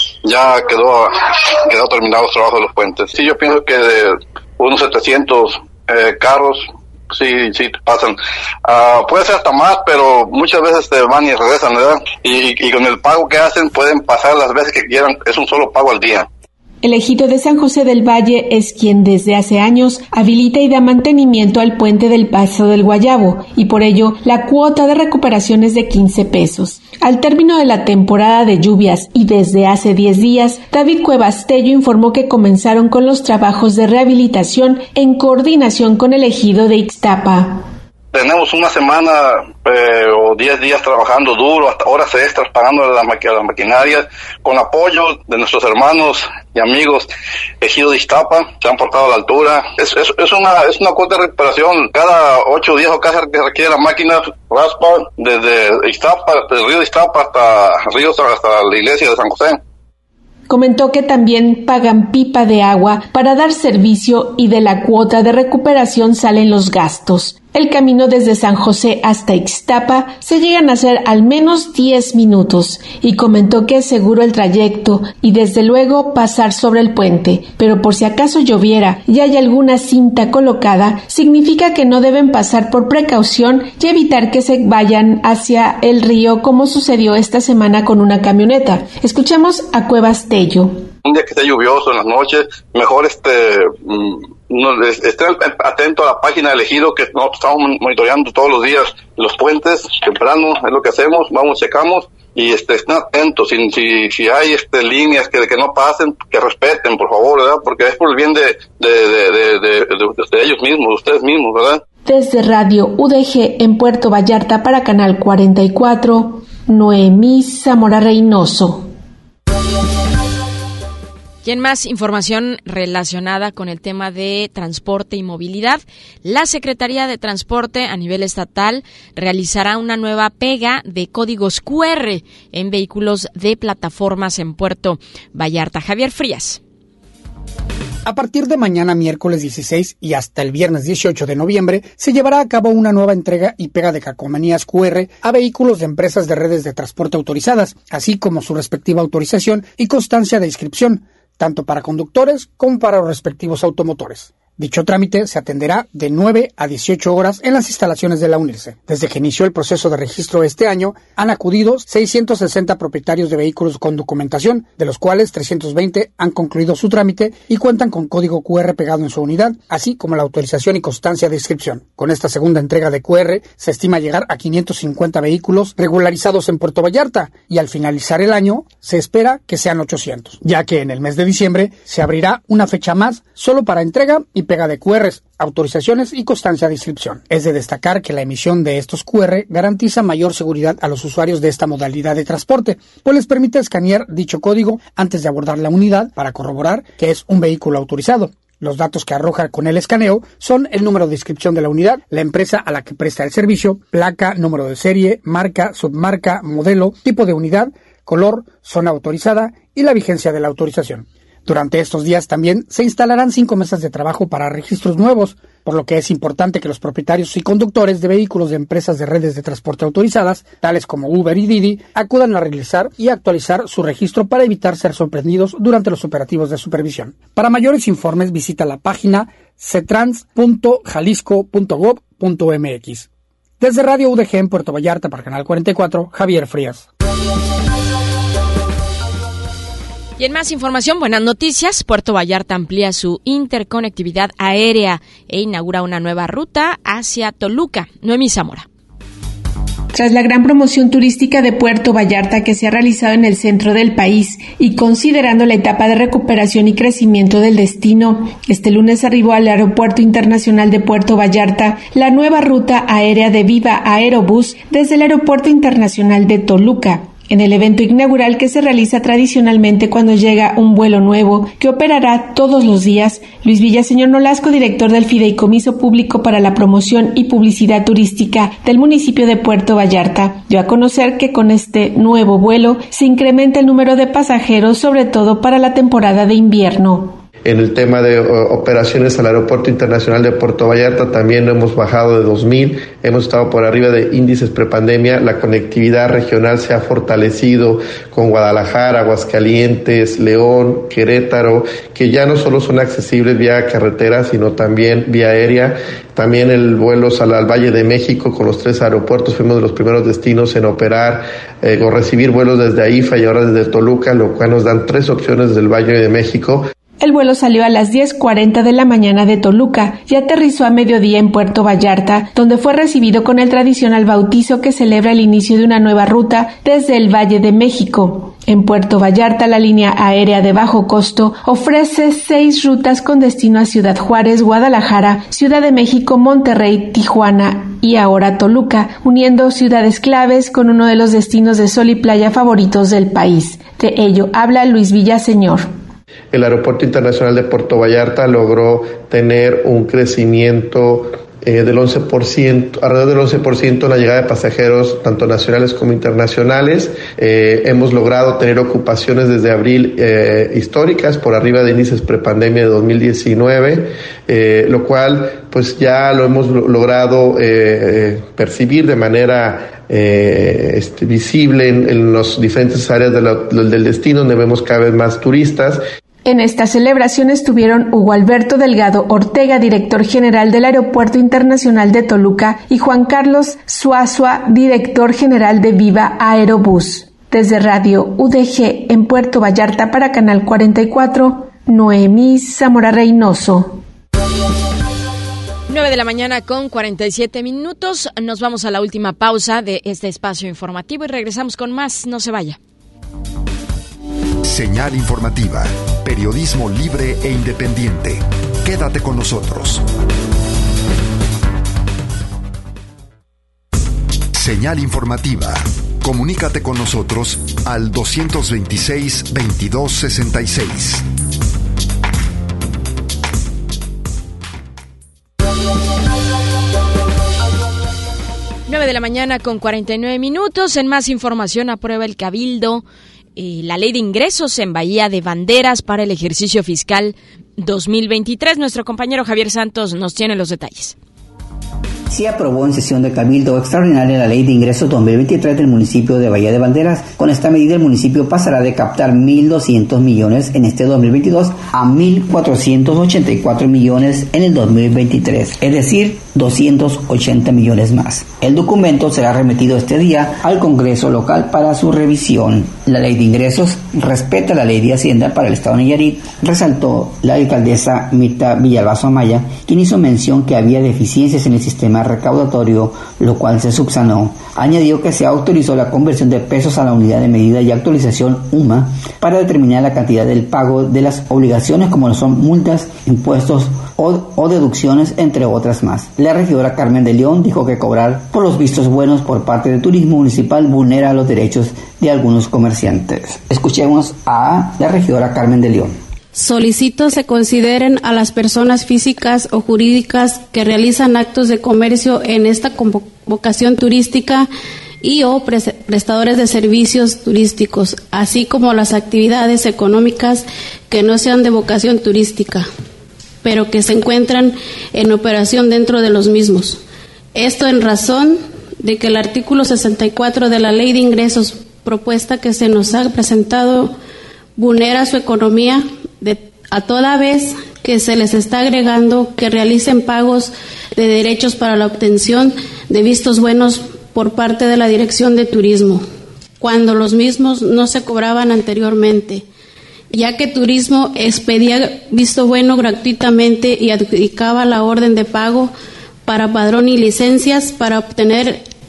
ya quedó, quedó terminados los trabajos de los puentes. Sí, yo pienso que de unos setecientos eh, carros, sí, sí pasan. Uh, puede ser hasta más, pero muchas veces te van y regresan, ¿verdad? Y, y con el pago que hacen pueden pasar las veces que quieran. Es un solo pago al día. El ejido de San José del Valle es quien desde hace años habilita y da mantenimiento al puente del Paso del Guayabo, y por ello la cuota de recuperación es de quince pesos. Al término de la temporada de lluvias y desde hace diez días, David Cuevas Tello informó que comenzaron con los trabajos de rehabilitación en coordinación con el ejido de Ixtapa. Tenemos una semana eh, o diez días trabajando duro, hasta horas extras, pagando las, maqu- las maquinarias, con apoyo de nuestros hermanos y amigos ejido de Ixtapa, se han portado a la altura. Es, es, es una es una cuota de recuperación. Cada ocho días o cada que requiere la máquina raspa desde Ixtapa, desde el río de Ixtapa hasta ríos hasta la iglesia de San José. Comentó que también pagan pipa de agua para dar servicio y de la cuota de recuperación salen los gastos. El camino desde San José hasta Ixtapa se llegan a hacer al menos diez minutos y comentó que es seguro el trayecto y desde luego pasar sobre el puente, pero por si acaso lloviera y hay alguna cinta colocada, significa que no deben pasar por precaución y evitar que se vayan hacia el río como sucedió esta semana con una camioneta. Escuchemos a Cuevas Tello. Un día que esté lluvioso en las noches, mejor este no, estén atentos a la página del ejido, que nosotros estamos monitoreando todos los días los puentes, temprano es lo que hacemos, vamos, checamos, y este, estén atentos, si, si, si hay este, líneas que, que no pasen, que respeten, por favor, ¿verdad? Porque es por el bien de, de, de, de, de, de, de ellos mismos, de ustedes mismos, ¿verdad? Desde Radio U D G en Puerto Vallarta para Canal cuarenta y cuatro, Noemí Zamora Reynoso. Y en más información relacionada con el tema de transporte y movilidad, la Secretaría de Transporte a nivel estatal realizará una nueva pega de códigos cu erre en vehículos de plataformas en Puerto Vallarta. Javier Frías. A partir de mañana miércoles dieciséis y hasta el viernes dieciocho de noviembre se llevará a cabo una nueva entrega y pega de calcomanías cu erre a vehículos de empresas de redes de transporte autorizadas, así como su respectiva autorización y constancia de inscripción, tanto para conductores como para los respectivos automotores. Dicho trámite se atenderá de nueve a dieciocho horas en las instalaciones de la UNIRCE. Desde que inició el proceso de registro este año, han acudido seiscientos sesenta propietarios de vehículos con documentación, de los cuales trescientos veinte han concluido su trámite y cuentan con código cu erre pegado en su unidad, así como la autorización y constancia de inscripción. Con esta segunda entrega de cu erre se estima llegar a quinientos cincuenta vehículos regularizados en Puerto Vallarta y al finalizar el año se espera que sean ochocientos, ya que en el mes de diciembre se abrirá una fecha más solo para entrega y pega de cu erres, autorizaciones y constancia de inscripción. Es de destacar que la emisión de estos cu erre garantiza mayor seguridad a los usuarios de esta modalidad de transporte, pues les permite escanear dicho código antes de abordar la unidad para corroborar que es un vehículo autorizado. Los datos que arroja con el escaneo son el número de inscripción de la unidad, la empresa a la que presta el servicio, placa, número de serie, marca, submarca, modelo, tipo de unidad, color, zona autorizada y la vigencia de la autorización. Durante estos días también se instalarán cinco mesas de trabajo para registros nuevos, por lo que es importante que los propietarios y conductores de vehículos de empresas de redes de transporte autorizadas, tales como Uber y Didi, acudan a realizar y actualizar su registro para evitar ser sorprendidos durante los operativos de supervisión. Para mayores informes visita la página cetrans punto jalisco punto gob punto mx. Desde Radio U D G en Puerto Vallarta para Canal cuarenta y cuatro, Javier Frías. Y en más información, buenas noticias. Puerto Vallarta amplía su interconectividad aérea e inaugura una nueva ruta hacia Toluca. Noemí Zamora. Tras la gran promoción turística de Puerto Vallarta que se ha realizado en el centro del país y considerando la etapa de recuperación y crecimiento del destino, este lunes arribó al Aeropuerto Internacional de Puerto Vallarta la nueva ruta aérea de Viva Aerobús desde el Aeropuerto Internacional de Toluca. En el evento inaugural que se realiza tradicionalmente cuando llega un vuelo nuevo, que operará todos los días, Luis Villaseñor Nolasco, director del Fideicomiso Público para la Promoción y Publicidad Turística del municipio de Puerto Vallarta, dio a conocer que con este nuevo vuelo se incrementa el número de pasajeros, sobre todo para la temporada de invierno. En el tema de uh, operaciones al Aeropuerto Internacional de Puerto Vallarta también hemos bajado de dos mil, hemos estado por arriba de índices prepandemia, la conectividad regional se ha fortalecido con Guadalajara, Aguascalientes, León, Querétaro, que ya no solo son accesibles vía carretera, sino también vía aérea. También el vuelo al, al Valle de México con los tres aeropuertos, fuimos de los primeros destinos en operar eh, o recibir vuelos desde A I F A y ahora desde Toluca, lo cual nos dan tres opciones desde el Valle de México. El vuelo salió a las diez cuarenta de la mañana de Toluca y aterrizó a mediodía en Puerto Vallarta, donde fue recibido con el tradicional bautizo que celebra el inicio de una nueva ruta desde el Valle de México. En Puerto Vallarta, la línea aérea de bajo costo ofrece seis rutas con destino a Ciudad Juárez, Guadalajara, Ciudad de México, Monterrey, Tijuana y ahora Toluca, uniendo ciudades claves con uno de los destinos de sol y playa favoritos del país. De ello habla Luis Villaseñor. El Aeropuerto Internacional de Puerto Vallarta logró tener un crecimiento eh, del once por ciento, alrededor del once por ciento en la llegada de pasajeros, tanto nacionales como internacionales. Eh, hemos logrado tener ocupaciones desde abril eh, históricas, por arriba de índices prepandemia de dos mil diecinueve, eh, lo cual pues ya lo hemos logrado eh, percibir de manera Eh, este, visible en, en las diferentes áreas de la, del destino, donde vemos cada vez más turistas. En esta celebración estuvieron Hugo Alberto Delgado Ortega, director general del Aeropuerto Internacional de Toluca, y Juan Carlos Suazua, director general de Viva Aerobús. Desde Radio U D G en Puerto Vallarta para Canal cuarenta y cuatro, Noemí Zamora Reynoso. nueve de la mañana con cuarenta y siete minutos. Nos vamos a la última pausa de este espacio informativo y regresamos con más. No se vaya. Señal informativa. Periodismo libre e independiente. Quédate con nosotros. Señal informativa. Comunícate con nosotros al dos veintiséis, veintidós sesenta y seis. nueve de la mañana con cuarenta y nueve minutos. En más información, aprueba el Cabildo eh, la ley de ingresos en Bahía de Banderas para el ejercicio fiscal dos mil veintitrés. Nuestro compañero Javier Santos nos tiene los detalles. Se aprobó en sesión de Cabildo Extraordinaria la Ley de Ingresos dos mil veintitrés del municipio de Bahía de Banderas. Con esta medida, el municipio pasará de captar mil doscientos millones en este dos mil veintidós a mil cuatrocientos ochenta y cuatro millones en el dos mil veintitrés, es decir, doscientos ochenta millones más. El documento será remitido este día al Congreso local para su revisión. La Ley de Ingresos respeta la Ley de Hacienda para el Estado de Nayarit, resaltó la alcaldesa Mirta Villalbazo Amaya, quien hizo mención que había deficiencias en el sistema recaudatorio, lo cual se subsanó. Añadió que se autorizó la conversión de pesos a la unidad de medida y actualización U M A para determinar la cantidad del pago de las obligaciones, como lo son multas, impuestos o, o deducciones, entre otras más. La regidora Carmen de León dijo que cobrar por los vistos buenos por parte del turismo municipal vulnera los derechos de algunos comerciantes. Escuchemos a la regidora Carmen de León. Solicito se consideren a las personas físicas o jurídicas que realizan actos de comercio en esta vocación turística y o prestadores de servicios turísticos, así como las actividades económicas que no sean de vocación turística, pero que se encuentran en operación dentro de los mismos. Esto en razón de que el artículo sesenta y cuatro de la Ley de Ingresos propuesta que se nos ha presentado vulnera su economía de, a toda vez que se les está agregando que realicen pagos de derechos para la obtención de vistos buenos por parte de la Dirección de Turismo, cuando los mismos no se cobraban anteriormente, ya que Turismo expedía visto bueno gratuitamente y adjudicaba la orden de pago para padrón y licencias para obtener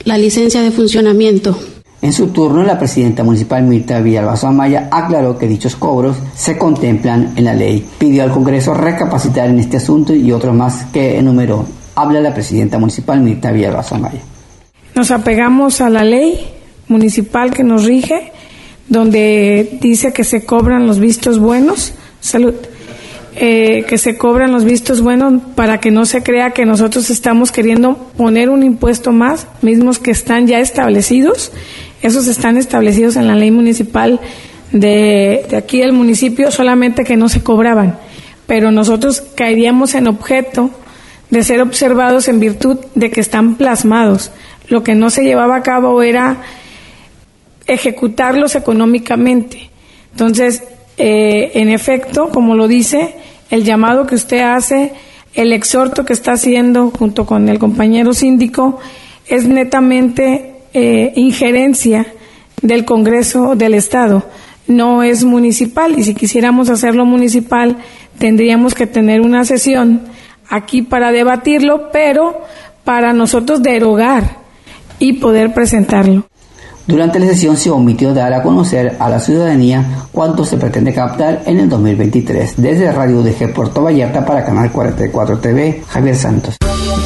la licencia de funcionamiento. En su turno, la presidenta municipal Mirta Villalbazo Amaya aclaró que dichos cobros se contemplan en la ley. Pidió al Congreso recapacitar en este asunto y otros más que enumeró. Habla la presidenta municipal Mirta Villalbazo Amaya. Nos apegamos a la ley municipal que nos rige, donde dice que se cobran los vistos buenos, salud, eh, que se cobran los vistos buenos para que no se crea que nosotros estamos queriendo poner un impuesto más, mismos que están ya establecidos. Esos están establecidos en la ley municipal de, de aquí del municipio, solamente que no se cobraban. Pero nosotros caeríamos en objeto de ser observados en virtud de que están plasmados. Lo que no se llevaba a cabo era ejecutarlos económicamente. Entonces, eh, en efecto, como lo dice, el llamado que usted hace, el exhorto que está haciendo junto con el compañero síndico, es netamente Eh, injerencia del Congreso del Estado, no es municipal, y si quisiéramos hacerlo municipal tendríamos que tener una sesión aquí para debatirlo, pero para nosotros derogar y poder presentarlo. Durante la sesión se omitió dar a conocer a la ciudadanía cuánto se pretende captar en el dos mil veintitrés. Desde Radio U D G Puerto Vallarta para Canal cuarenta y cuatro T V, Javier Santos.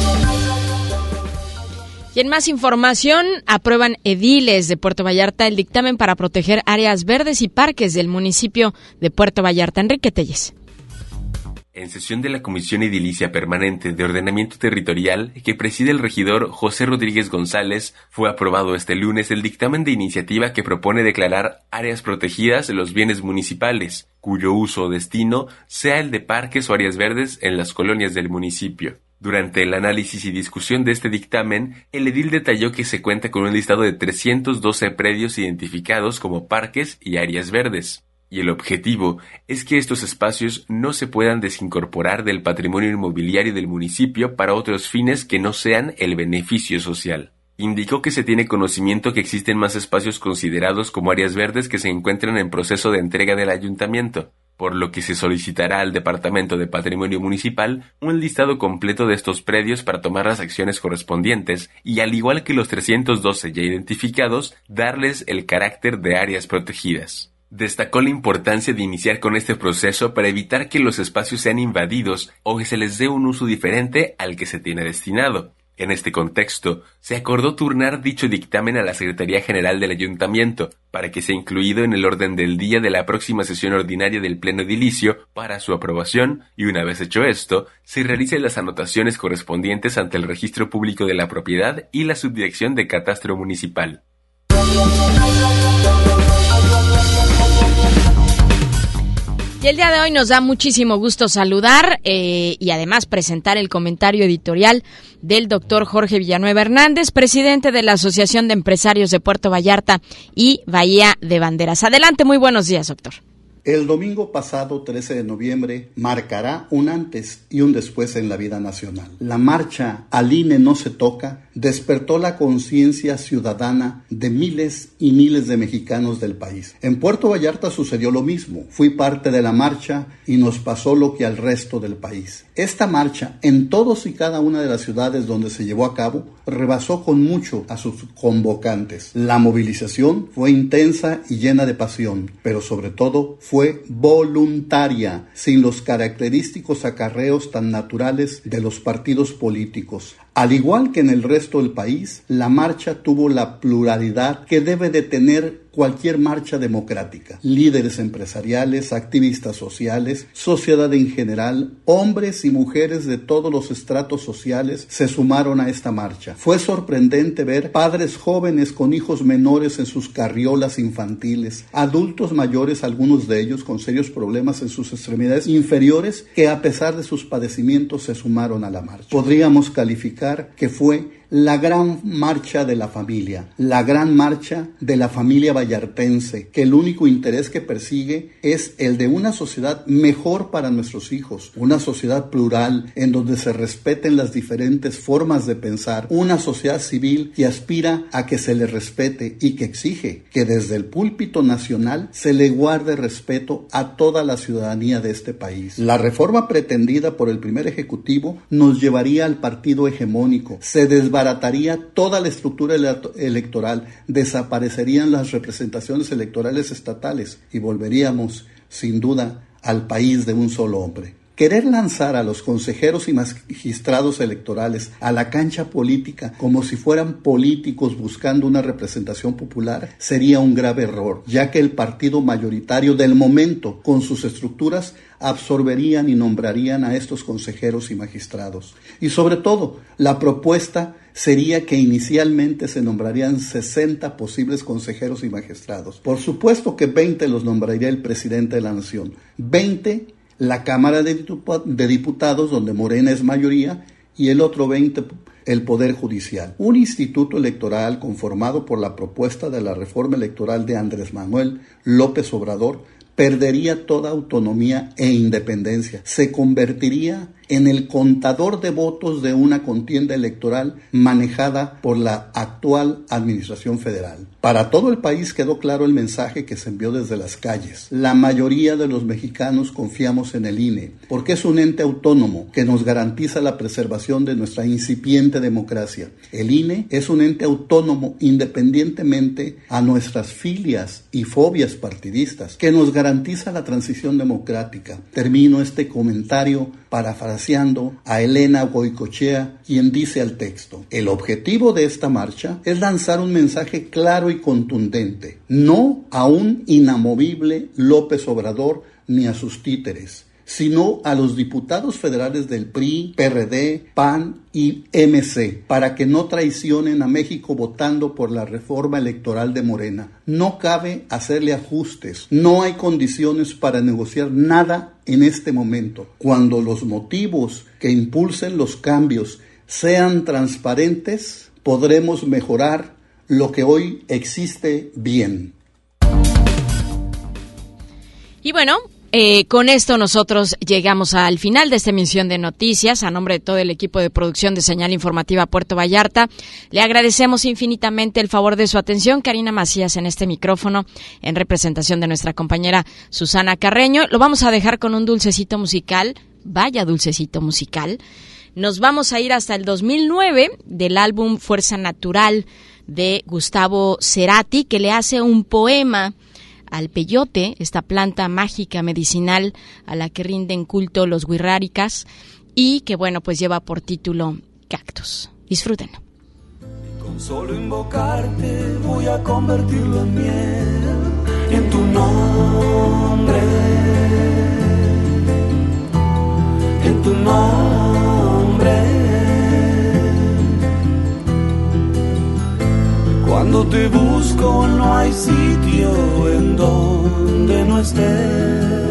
Y en más información, aprueban ediles de Puerto Vallarta el dictamen para proteger áreas verdes y parques del municipio de Puerto Vallarta. Enrique Telles. En sesión de la Comisión Edilicia Permanente de Ordenamiento Territorial que preside el regidor José Rodríguez González, fue aprobado este lunes el dictamen de iniciativa que propone declarar áreas protegidas de los bienes municipales, cuyo uso o destino sea el de parques o áreas verdes en las colonias del municipio. Durante el análisis y discusión de este dictamen, el edil detalló que se cuenta con un listado de trescientos doce predios identificados como parques y áreas verdes, y el objetivo es que estos espacios no se puedan desincorporar del patrimonio inmobiliario del municipio para otros fines que no sean el beneficio social. Indicó que se tiene conocimiento que existen más espacios considerados como áreas verdes que se encuentran en proceso de entrega del ayuntamiento, por lo que se solicitará al Departamento de Patrimonio Municipal un listado completo de estos predios para tomar las acciones correspondientes y, al igual que los trescientos doce ya identificados, darles el carácter de áreas protegidas. Destacó la importancia de iniciar con este proceso para evitar que los espacios sean invadidos o que se les dé un uso diferente al que se tiene destinado. En este contexto, se acordó turnar dicho dictamen a la Secretaría General del Ayuntamiento para que sea incluido en el orden del día de la próxima sesión ordinaria del Pleno Edilicio para su aprobación y, una vez hecho esto, se realicen las anotaciones correspondientes ante el Registro Público de la Propiedad y la Subdirección de Catastro Municipal. Y el día de hoy nos da muchísimo gusto saludar eh, y además presentar el comentario editorial del doctor Jorge Villanueva Hernández, presidente de la Asociación de Empresarios de Puerto Vallarta y Bahía de Banderas. Adelante, muy buenos días, doctor. El domingo pasado, trece de noviembre, marcará un antes y un después en la vida nacional. La marcha Al I N E no se toca despertó la conciencia ciudadana de miles y miles de mexicanos del país. En Puerto Vallarta sucedió lo mismo. Fui parte de la marcha y nos pasó lo que al resto del país. Esta marcha, en todos y cada una de las ciudades donde se llevó a cabo, rebasó con mucho a sus convocantes. La movilización fue intensa y llena de pasión, pero sobre todo fue voluntaria, sin los característicos acarreos tan naturales de los partidos políticos. Al igual que en el resto del país, la marcha tuvo la pluralidad que debe de tener cualquier marcha democrática. Líderes empresariales, activistas sociales, sociedad en general, hombres y mujeres de todos los estratos sociales se sumaron a esta marcha. Fue sorprendente ver padres jóvenes con hijos menores en sus carriolas infantiles, adultos mayores, algunos de ellos con serios problemas en sus extremidades inferiores, que a pesar de sus padecimientos se sumaron a la marcha. Podríamos calificar que fue la gran marcha de la familia, la gran marcha de la familia vallartense, que el único interés que persigue es el de una sociedad mejor para nuestros hijos, una sociedad plural en donde se respeten las diferentes formas de pensar, una sociedad civil que aspira a que se le respete y que exige que desde el púlpito nacional se le guarde respeto a toda la ciudadanía de este país. La reforma pretendida por el primer ejecutivo nos llevaría al partido hegemónico, se desvanecería desbarataría toda la estructura electoral, desaparecerían las representaciones electorales estatales y volveríamos, sin duda, al país de un solo hombre. Querer lanzar a los consejeros y magistrados electorales a la cancha política como si fueran políticos buscando una representación popular sería un grave error, ya que el partido mayoritario del momento, con sus estructuras, absorberían y nombrarían a estos consejeros y magistrados. Y sobre todo, la propuesta sería que inicialmente se nombrarían sesenta posibles consejeros y magistrados. Por supuesto que veinte los nombraría el presidente de la nación, veinte la Cámara de Diputados, donde Morena es mayoría, y el otro veinte el Poder Judicial. Un instituto electoral conformado por la propuesta de la reforma electoral de Andrés Manuel López Obrador perdería toda autonomía e independencia. Se convertiría en el contador de votos de una contienda electoral manejada por la actual administración federal. Para todo el país quedó claro el mensaje que se envió desde las calles. La mayoría de los mexicanos confiamos en el I N E, porque es un ente autónomo que nos garantiza la preservación de nuestra incipiente democracia. El I N E es un ente autónomo independientemente a nuestras filias y fobias partidistas, que nos garantiza la transición democrática. Termino este comentario parafraseando a Elena Goicoechea, quien dice al texto: el objetivo de esta marcha es lanzar un mensaje claro y contundente, no a un inamovible López Obrador ni a sus títeres, sino a los diputados federales del P R I, P R D, P A N y M C, para que no traicionen a México votando por la reforma electoral de Morena. No cabe hacerle ajustes, no hay condiciones para negociar nada en este momento. Cuando los motivos que impulsen los cambios sean transparentes, podremos mejorar lo que hoy existe bien. Y bueno, Eh, con esto nosotros llegamos al final de esta emisión de noticias. A nombre de todo el equipo de producción de Señal Informativa Puerto Vallarta, le agradecemos infinitamente el favor de su atención. Karina Macías en este micrófono, en representación de nuestra compañera Susana Carreño. Lo vamos a dejar con un dulcecito musical. Vaya dulcecito musical. Nos vamos a ir hasta el dos mil nueve, del álbum Fuerza Natural de Gustavo Cerati, que le hace un poema al peyote, esta planta mágica medicinal a la que rinden culto los wixárikas y que, bueno, pues lleva por título Cactus. Disfrútenlo. Con solo invocarte voy a convertirlo en miel, en tu nombre, en tu nombre. Cuando te busco no hay sitio en donde no estés.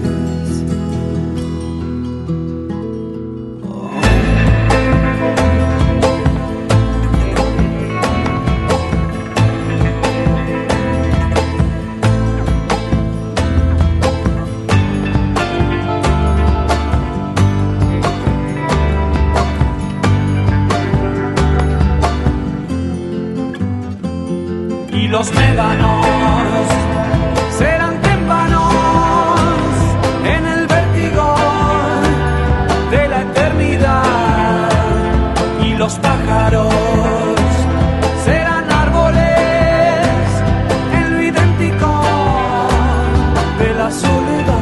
Y los médanos serán témpanos en el vértigo de la eternidad, y los pájaros serán árboles en lo idéntico de la soledad.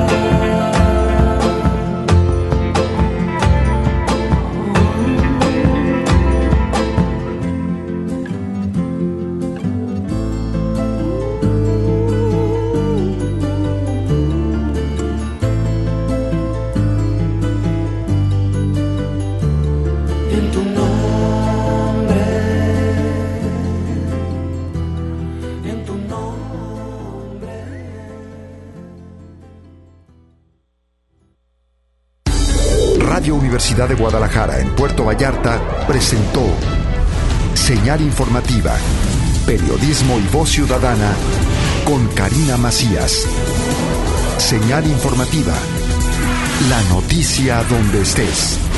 Radio Universidad de Guadalajara en Puerto Vallarta presentó Señal Informativa, periodismo y voz ciudadana con Karina Macías. Señal Informativa, la noticia donde estés.